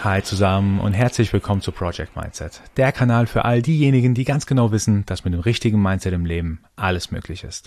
Hi zusammen und herzlich willkommen zu Project Mindset, der Kanal für all diejenigen, die ganz genau wissen, dass mit dem richtigen Mindset im Leben alles möglich ist.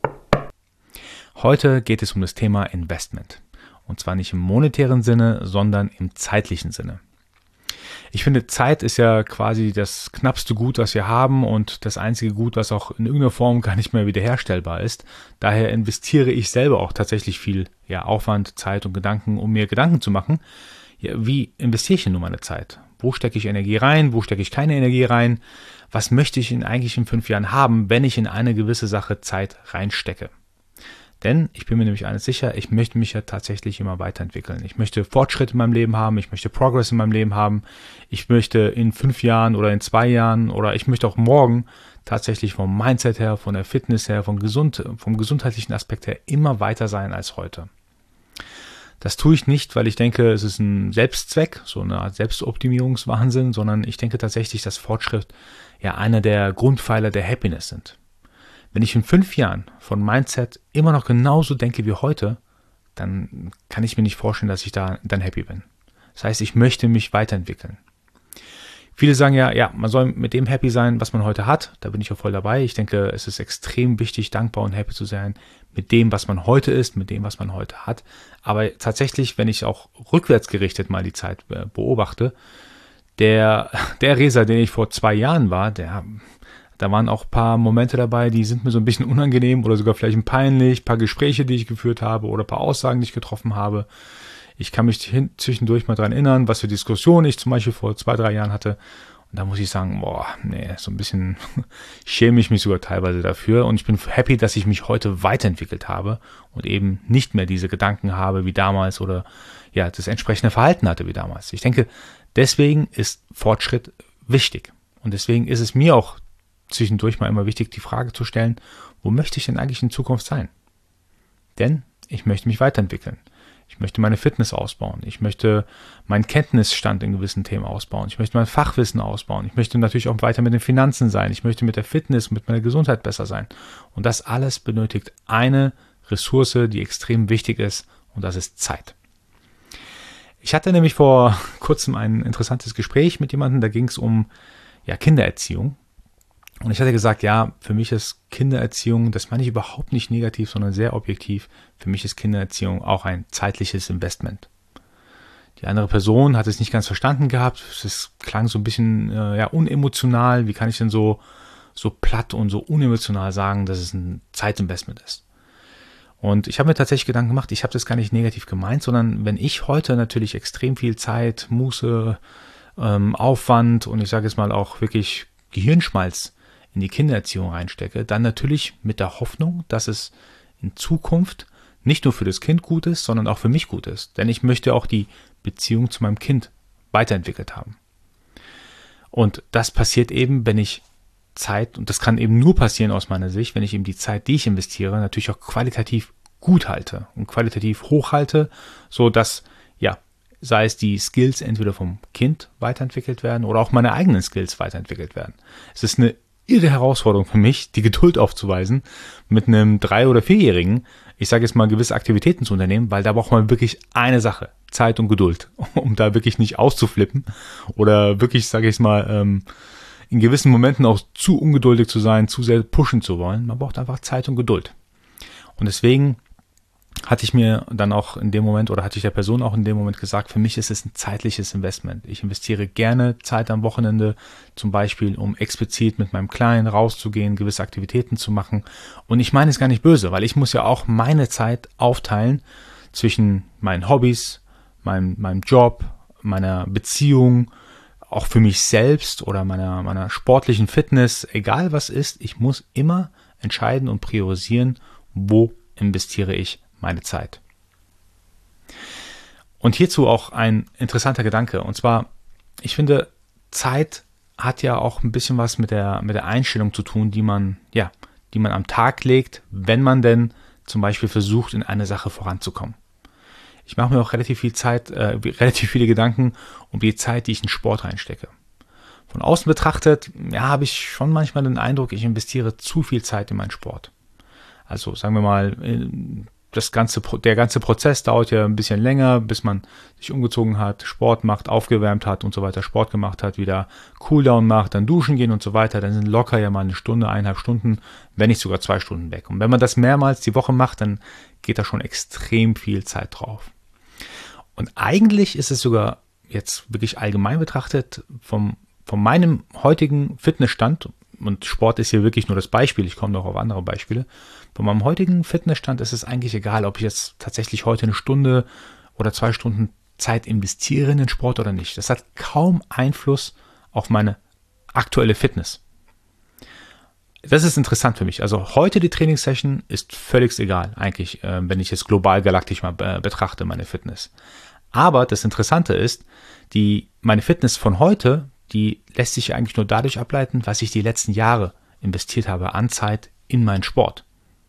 Heute geht es um das Thema Investment. Und zwar nicht im monetären Sinne, sondern im zeitlichen Sinne. Ich finde, Zeit ist ja quasi das knappste Gut, was wir haben und das einzige Gut, was auch in irgendeiner Form gar nicht mehr wiederherstellbar ist. Daher investiere ich selber auch tatsächlich viel Aufwand, Zeit und Gedanken, um mir Gedanken zu machen. Ja, wie investiere ich denn nun meine Zeit? Wo stecke ich Energie rein? Wo stecke ich keine Energie rein? Was möchte ich eigentlich in 5 Jahren haben, wenn ich in eine gewisse Sache Zeit reinstecke? Denn ich bin mir nämlich eines sicher, ich möchte mich ja tatsächlich immer weiterentwickeln. Ich möchte Fortschritte in meinem Leben haben, ich möchte Progress in meinem Leben haben. Ich möchte in 5 Jahren oder in 2 Jahren oder ich möchte auch morgen tatsächlich vom Mindset her, von der Fitness her, vom gesundheitlichen Aspekt her immer weiter sein als heute. Das tue ich nicht, weil ich denke, es ist ein Selbstzweck, so eine Art Selbstoptimierungswahnsinn, sondern ich denke tatsächlich, dass Fortschritt ja einer der Grundpfeiler der Happiness sind. Wenn ich in 5 Jahren von Mindset immer noch genauso denke wie heute, dann kann ich mir nicht vorstellen, dass ich da dann happy bin. Das heißt, ich möchte mich weiterentwickeln. Viele sagen ja, man soll mit dem happy sein, was man heute hat. Da bin ich auch voll dabei. Ich denke, es ist extrem wichtig, dankbar und happy zu sein mit dem, was man heute ist, mit dem, was man heute hat. Aber tatsächlich, wenn ich auch rückwärts gerichtet mal die Zeit beobachte, der Resa, den ich vor 2 Jahren war, da waren auch ein paar Momente dabei, die sind mir so ein bisschen unangenehm oder sogar vielleicht peinlich, ein paar Gespräche, die ich geführt habe oder ein paar Aussagen, die ich getroffen habe. Ich kann mich zwischendurch mal dran erinnern, was für Diskussionen ich zum Beispiel vor 2, 3 Jahren hatte. Und da muss ich sagen, so ein bisschen schäme ich mich sogar teilweise dafür. Und ich bin happy, dass ich mich heute weiterentwickelt habe und eben nicht mehr diese Gedanken habe wie damals oder das entsprechende Verhalten hatte wie damals. Ich denke, deswegen ist Fortschritt wichtig. Und deswegen ist es mir auch zwischendurch mal immer wichtig, die Frage zu stellen, wo möchte ich denn eigentlich in Zukunft sein? Denn ich möchte mich weiterentwickeln. Ich möchte meine Fitness ausbauen. Ich möchte meinen Kenntnisstand in gewissen Themen ausbauen. Ich möchte mein Fachwissen ausbauen. Ich möchte natürlich auch weiter mit den Finanzen sein. Ich möchte mit der Fitness, mit meiner Gesundheit besser sein. Und das alles benötigt eine Ressource, die extrem wichtig ist, und das ist Zeit. Ich hatte nämlich vor kurzem ein interessantes Gespräch mit jemandem, da ging es um Kindererziehung. Und ich hatte gesagt, für mich ist Kindererziehung, das meine ich überhaupt nicht negativ, sondern sehr objektiv, für mich ist Kindererziehung auch ein zeitliches Investment. Die andere Person hat es nicht ganz verstanden gehabt, es klang so ein bisschen unemotional, wie kann ich denn so platt und so unemotional sagen, dass es ein Zeitinvestment ist. Und ich habe mir tatsächlich Gedanken gemacht, ich habe das gar nicht negativ gemeint, sondern wenn ich heute natürlich extrem viel Zeit, Muße, Aufwand und ich sage jetzt mal auch wirklich Gehirnschmalz in die Kindererziehung reinstecke, dann natürlich mit der Hoffnung, dass es in Zukunft nicht nur für das Kind gut ist, sondern auch für mich gut ist. Denn ich möchte auch die Beziehung zu meinem Kind weiterentwickelt haben. Und das passiert eben, wenn ich Zeit, und das kann eben nur passieren aus meiner Sicht, wenn ich eben die Zeit, die ich investiere, natürlich auch qualitativ gut halte und qualitativ hoch halte, so dass, sei es die Skills entweder vom Kind weiterentwickelt werden oder auch meine eigenen Skills weiterentwickelt werden. Es ist eine irre Herausforderung für mich, die Geduld aufzuweisen, mit einem 3- oder 4-Jährigen, ich sage jetzt mal, gewisse Aktivitäten zu unternehmen, weil da braucht man wirklich eine Sache, Zeit und Geduld, um da wirklich nicht auszuflippen oder wirklich, sage ich mal, in gewissen Momenten auch zu ungeduldig zu sein, zu sehr pushen zu wollen. Man braucht einfach Zeit und Geduld. Und deswegen hatte ich mir dann auch in dem Moment oder hatte ich der Person auch in dem Moment gesagt, für mich ist es ein zeitliches Investment. Ich investiere gerne Zeit am Wochenende, zum Beispiel, um explizit mit meinem Kleinen rauszugehen, gewisse Aktivitäten zu machen. Und ich meine es gar nicht böse, weil ich muss ja auch meine Zeit aufteilen zwischen meinen Hobbys, meinem Job, meiner Beziehung, auch für mich selbst oder meiner sportlichen Fitness, egal was ist. Ich muss immer entscheiden und priorisieren, wo investiere ich meine Zeit. Und hierzu auch ein interessanter Gedanke. Und zwar, ich finde, Zeit hat ja auch ein bisschen was mit der Einstellung zu tun, die man am Tag legt, wenn man denn zum Beispiel versucht, in eine Sache voranzukommen. Ich mache mir auch relativ viele Gedanken um die Zeit, die ich in Sport reinstecke. Von außen betrachtet, habe ich schon manchmal den Eindruck, ich investiere zu viel Zeit in meinen Sport. Also sagen wir mal, der ganze Prozess dauert ja ein bisschen länger, bis man sich umgezogen hat, Sport macht, aufgewärmt hat und so weiter, Sport gemacht hat, wieder Cooldown macht, dann duschen gehen und so weiter. Dann sind locker ja mal eine Stunde, 1,5 Stunden, wenn nicht sogar 2 Stunden weg. Und wenn man das mehrmals die Woche macht, dann geht da schon extrem viel Zeit drauf. Und eigentlich ist es sogar jetzt wirklich allgemein betrachtet von meinem heutigen Fitnessstand, und Sport ist hier wirklich nur das Beispiel, ich komme noch auf andere Beispiele, von meinem heutigen Fitnessstand ist es eigentlich egal, ob ich jetzt tatsächlich heute 1 Stunde oder 2 Stunden Zeit investiere in den Sport oder nicht. Das hat kaum Einfluss auf meine aktuelle Fitness. Das ist interessant für mich. Also heute die Trainingssession ist völlig egal, eigentlich, wenn ich es global galaktisch mal betrachte, meine Fitness. Aber das Interessante ist, meine Fitness von heute, die lässt sich eigentlich nur dadurch ableiten, was ich die letzten Jahre investiert habe an Zeit in meinen Sport.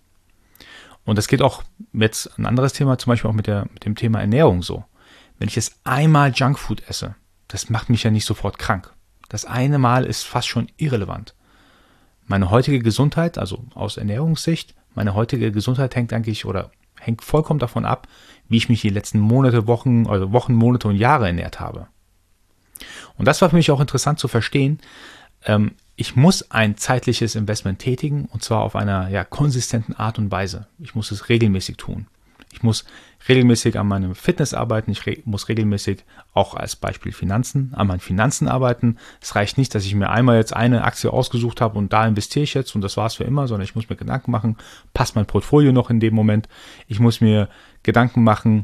Und das geht auch jetzt ein anderes Thema, zum Beispiel auch mit dem Thema Ernährung so. Wenn ich jetzt einmal Junkfood esse, das macht mich ja nicht sofort krank. Das eine Mal ist fast schon irrelevant. Meine heutige Gesundheit, also aus Ernährungssicht, meine heutige Gesundheit hängt vollkommen davon ab, wie ich mich die letzten Wochen, Monate und Jahre ernährt habe. Und das war für mich auch interessant zu verstehen. Ich muss ein zeitliches Investment tätigen und zwar auf einer konsistenten Art und Weise. Ich muss es regelmäßig tun. Ich muss regelmäßig an meinem Fitness arbeiten. Ich muss regelmäßig auch als Beispiel an meinen Finanzen arbeiten. Es reicht nicht, dass ich mir einmal jetzt eine Aktie ausgesucht habe und da investiere ich jetzt und das war's für immer, sondern ich muss mir Gedanken machen, passt mein Portfolio noch in dem Moment? Ich muss mir Gedanken machen,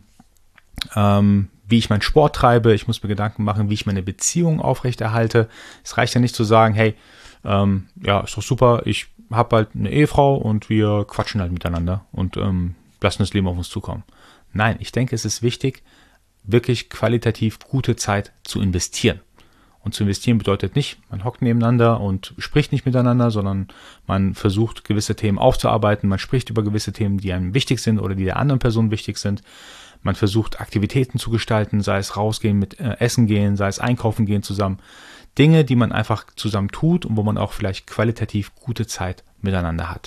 wie ich meinen Sport treibe. Ich muss mir Gedanken machen, wie ich meine Beziehung aufrechterhalte. Es reicht ja nicht zu sagen, hey, ist doch super, ich habe halt eine Ehefrau und wir quatschen halt miteinander und lassen das Leben auf uns zukommen. Nein, ich denke, es ist wichtig, wirklich qualitativ gute Zeit zu investieren. Und zu investieren bedeutet nicht, man hockt nebeneinander und spricht nicht miteinander, sondern man versucht, gewisse Themen aufzuarbeiten. Man spricht über gewisse Themen, die einem wichtig sind oder die der anderen Person wichtig sind. Man versucht, Aktivitäten zu gestalten, sei es rausgehen, mit Essen gehen, sei es einkaufen gehen zusammen. Dinge, die man einfach zusammen tut und wo man auch vielleicht qualitativ gute Zeit miteinander hat.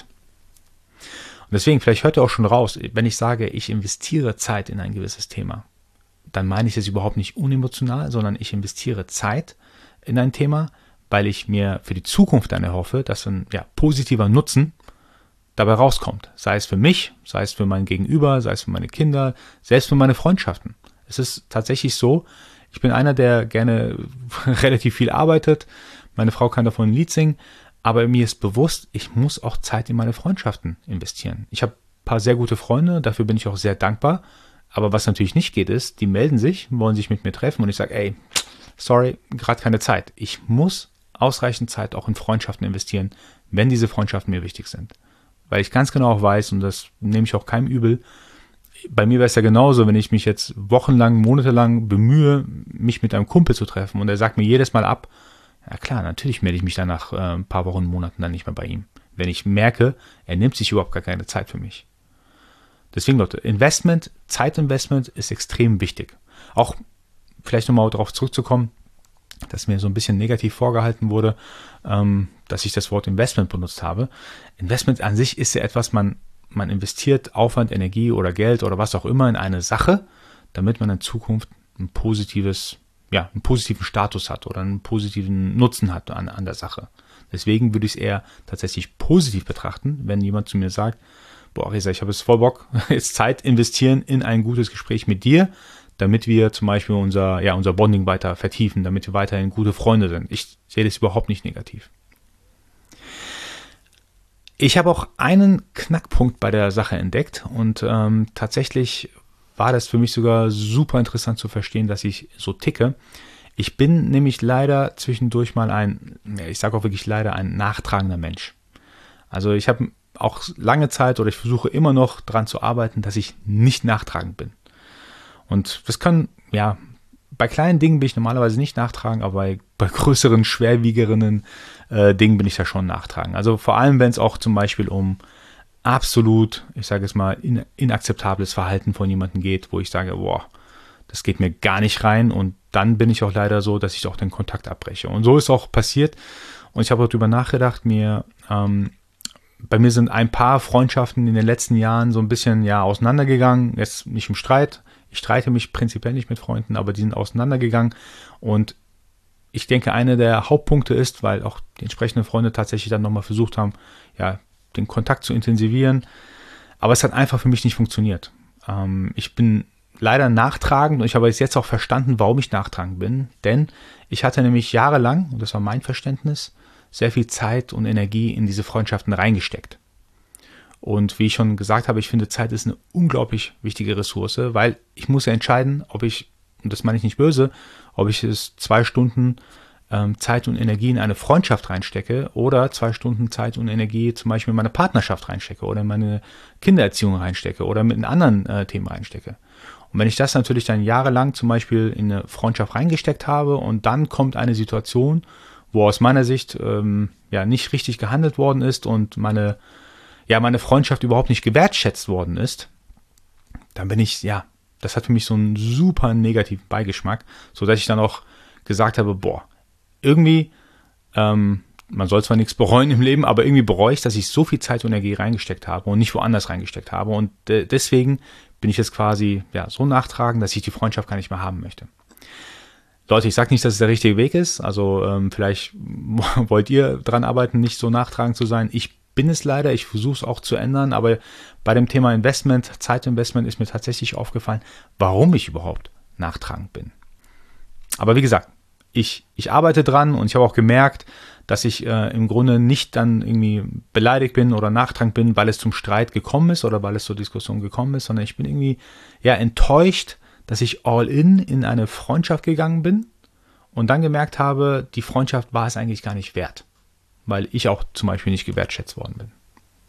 Und deswegen, vielleicht hört ihr auch schon raus, wenn ich sage, ich investiere Zeit in ein gewisses Thema, dann meine ich das überhaupt nicht unemotional, sondern ich investiere Zeit in ein Thema, weil ich mir für die Zukunft dann erhoffe, dass ein positiver Nutzen dabei rauskommt. Sei es für mich, sei es für mein Gegenüber, sei es für meine Kinder, selbst für meine Freundschaften. Es ist tatsächlich so, ich bin einer, der gerne relativ viel arbeitet. Meine Frau kann davon ein Lied singen, aber mir ist bewusst, ich muss auch Zeit in meine Freundschaften investieren. Ich habe ein paar sehr gute Freunde, dafür bin ich auch sehr dankbar. Aber was natürlich nicht geht ist, die melden sich, wollen sich mit mir treffen und ich sage, ey, sorry, gerade keine Zeit. Ich muss ausreichend Zeit auch in Freundschaften investieren, wenn diese Freundschaften mir wichtig sind. Weil ich ganz genau auch weiß, und das nehme ich auch keinem übel, bei mir wäre es ja genauso, wenn ich mich jetzt wochenlang, monatelang bemühe, mich mit einem Kumpel zu treffen und er sagt mir jedes Mal ab, ja klar, natürlich melde ich mich dann nach ein paar Wochen, Monaten dann nicht mehr bei ihm. Wenn ich merke, er nimmt sich überhaupt gar keine Zeit für mich. Deswegen, Leute, Zeitinvestment ist extrem wichtig. Auch vielleicht nochmal darauf zurückzukommen, dass mir so ein bisschen negativ vorgehalten wurde, dass ich das Wort Investment benutzt habe. Investment an sich ist ja etwas, man investiert Aufwand, Energie oder Geld oder was auch immer in eine Sache, damit man in Zukunft einen positiven Status hat oder einen positiven Nutzen hat an der Sache. Deswegen würde ich es eher tatsächlich positiv betrachten, wenn jemand zu mir sagt, boah, Reza, ich habe jetzt voll Bock, jetzt Zeit investieren in ein gutes Gespräch mit dir, damit wir zum Beispiel unser Bonding weiter vertiefen, damit wir weiterhin gute Freunde sind. Ich sehe das überhaupt nicht negativ. Ich habe auch einen Knackpunkt bei der Sache entdeckt und tatsächlich war das für mich sogar super interessant zu verstehen, dass ich so ticke. Ich bin nämlich leider zwischendurch mal ein nachtragender Mensch. Also ich habe auch lange Zeit oder ich versuche immer noch daran zu arbeiten, dass ich nicht nachtragend bin. Und das kann, bei kleinen Dingen bin ich normalerweise nicht nachtragend, aber bei größeren, schwerwiegenden Dingen bin ich da schon nachtragend. Also vor allem, wenn es auch zum Beispiel um absolut, ich sage es mal, inakzeptables Verhalten von jemandem geht, wo ich sage, boah, das geht mir gar nicht rein und dann bin ich auch leider so, dass ich auch den Kontakt abbreche. Und so ist auch passiert und ich habe darüber nachgedacht, mir bei mir sind ein paar Freundschaften in den letzten Jahren so ein bisschen ja auseinandergegangen. Jetzt nicht im Streit. Ich streite mich prinzipiell nicht mit Freunden, aber die sind auseinandergegangen. Und ich denke, einer der Hauptpunkte ist, weil auch die entsprechenden Freunde tatsächlich dann nochmal versucht haben, ja, den Kontakt zu intensivieren. Aber es hat einfach für mich nicht funktioniert. Ich bin leider nachtragend und ich habe jetzt auch verstanden, warum ich nachtragend bin. Denn ich hatte nämlich jahrelang, und das war mein Verständnis, sehr viel Zeit und Energie in diese Freundschaften reingesteckt. Und wie ich schon gesagt habe, ich finde, Zeit ist eine unglaublich wichtige Ressource, weil ich muss ja entscheiden, ob ich, und das meine ich nicht böse, ob ich es 2 Stunden Zeit und Energie in eine Freundschaft reinstecke oder 2 Stunden Zeit und Energie zum Beispiel in meine Partnerschaft reinstecke oder in meine Kindererziehung reinstecke oder mit anderen Themen reinstecke. Und wenn ich das natürlich dann jahrelang zum Beispiel in eine Freundschaft reingesteckt habe und dann kommt eine Situation, wo aus meiner Sicht ja nicht richtig gehandelt worden ist und meine Freundschaft überhaupt nicht gewertschätzt worden ist, dann bin ich, ja, das hat für mich so einen super negativen Beigeschmack, sodass ich dann auch gesagt habe, boah, irgendwie, man soll zwar nichts bereuen im Leben, aber irgendwie bereue ich, dass ich so viel Zeit und Energie reingesteckt habe und nicht woanders reingesteckt habe. Und deswegen bin ich jetzt quasi ja, so nachtragend, dass ich die Freundschaft gar nicht mehr haben möchte. Leute, ich sage nicht, dass es der richtige Weg ist. Also vielleicht wollt ihr dran arbeiten, nicht so nachtragend zu sein. Ich bin es leider, ich versuche es auch zu ändern, aber bei dem Thema Investment, Zeitinvestment ist mir tatsächlich aufgefallen, warum ich überhaupt nachtragend bin. Aber wie gesagt, ich arbeite dran und ich habe auch gemerkt, dass ich im Grunde nicht dann irgendwie beleidigt bin oder nachtragend bin, weil es zum Streit gekommen ist oder weil es zur Diskussion gekommen ist, sondern ich bin irgendwie ja enttäuscht, dass ich all in eine Freundschaft gegangen bin und dann gemerkt habe, die Freundschaft war es eigentlich gar nicht wert, weil ich auch zum Beispiel nicht gewertschätzt worden bin.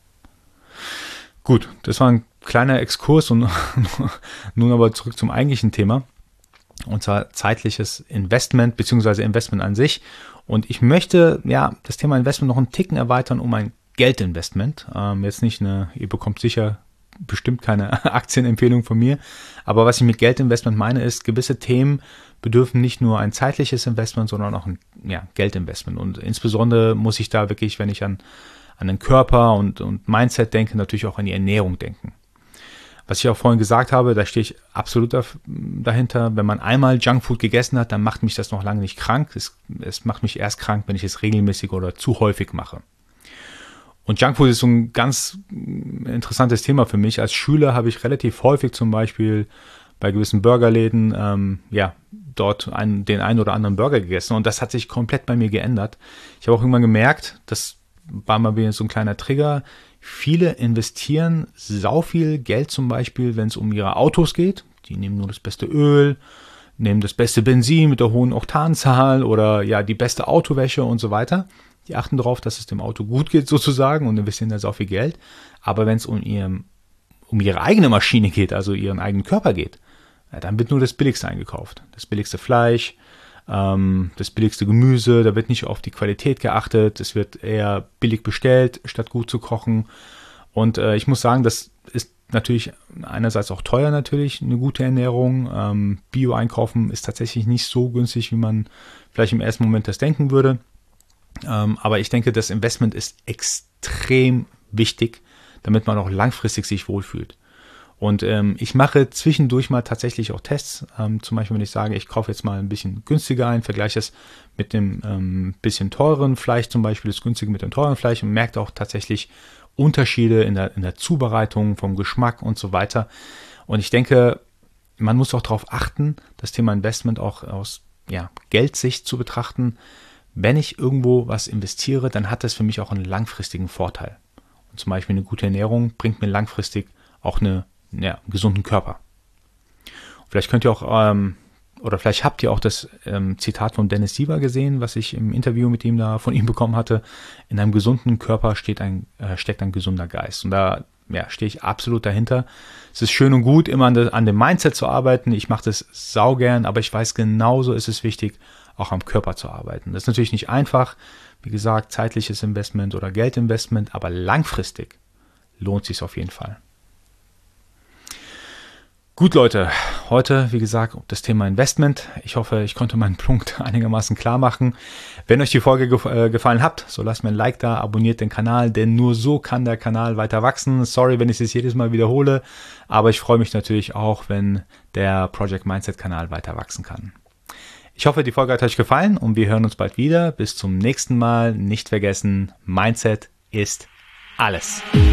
Gut, das war ein kleiner Exkurs und nun aber zurück zum eigentlichen Thema. Und zwar zeitliches Investment bzw. Investment an sich. Und ich möchte ja das Thema Investment noch einen Ticken erweitern um ein Geldinvestment. Jetzt nicht ihr bekommt sicher bestimmt keine Aktienempfehlung von mir, aber was ich mit Geldinvestment meine ist, gewisse Themen bedürfen nicht nur ein zeitliches Investment, sondern auch ein Geldinvestment. Und insbesondere muss ich da wirklich, wenn ich an den Körper und Mindset denke, natürlich auch an die Ernährung denken. Was ich auch vorhin gesagt habe, da stehe ich absolut dahinter. Wenn man einmal Junkfood gegessen hat, dann macht mich das noch lange nicht krank. Es macht mich erst krank, wenn ich es regelmäßig oder zu häufig mache. Und Junkfood ist so ein ganz interessantes Thema für mich. Als Schüler habe ich relativ häufig zum Beispiel bei gewissen Burgerläden dort den einen oder anderen Burger gegessen. Und das hat sich komplett bei mir geändert. Ich habe auch irgendwann gemerkt, das war mal wieder so ein kleiner Trigger. Viele investieren sau viel Geld zum Beispiel, wenn es um ihre Autos geht. Die nehmen nur das beste Öl, nehmen das beste Benzin mit der hohen Oktanzahl oder ja die beste Autowäsche und so weiter. Die achten darauf, dass es dem Auto gut geht sozusagen und investieren da sau viel Geld. Aber wenn es um ihre eigene Maschine geht, also ihren eigenen Körper geht, dann wird nur das Billigste eingekauft. Das billigste Fleisch, das billigste Gemüse, da wird nicht auf die Qualität geachtet, es wird eher billig bestellt, statt gut zu kochen. Und ich muss sagen, das ist natürlich einerseits auch teuer natürlich, eine gute Ernährung. Bio-Einkaufen ist tatsächlich nicht so günstig, wie man vielleicht im ersten Moment das denken würde. Aber ich denke, das Investment ist extrem wichtig, damit man auch langfristig sich wohlfühlt. Und ich mache zwischendurch mal tatsächlich auch Tests. Zum Beispiel, wenn ich sage, ich kaufe jetzt mal ein bisschen günstiger ein, vergleiche es mit dem bisschen teuren Fleisch, zum Beispiel das günstige mit dem teuren Fleisch und merke auch tatsächlich Unterschiede in der Zubereitung, vom Geschmack und so weiter. Und ich denke, man muss auch darauf achten, das Thema Investment auch aus Geldsicht zu betrachten. Wenn ich irgendwo was investiere, dann hat das für mich auch einen langfristigen Vorteil. Und zum Beispiel eine gute Ernährung bringt mir langfristig auch einen gesunden Körper. Vielleicht könnt ihr auch, oder vielleicht habt ihr auch das Zitat von Dennis Siever gesehen, was ich im Interview mit ihm von ihm bekommen hatte. In einem gesunden Körper steckt ein gesunder Geist. Und da stehe ich absolut dahinter. Es ist schön und gut, immer an dem Mindset zu arbeiten. Ich mache das saugern, aber ich weiß, genauso ist es wichtig, auch am Körper zu arbeiten. Das ist natürlich nicht einfach. Wie gesagt, zeitliches Investment oder Geldinvestment, aber langfristig lohnt es sich auf jeden Fall. Gut, Leute, heute, wie gesagt, das Thema Investment. Ich hoffe, ich konnte meinen Punkt einigermaßen klar machen. Wenn euch die Folge gefallen hat, so lasst mir ein Like da, abonniert den Kanal, denn nur so kann der Kanal weiter wachsen. Sorry, wenn ich es jedes Mal wiederhole, aber ich freue mich natürlich auch, wenn der Project Mindset Kanal weiter wachsen kann. Ich hoffe, die Folge hat euch gefallen und wir hören uns bald wieder. Bis zum nächsten Mal. Nicht vergessen, Mindset ist alles.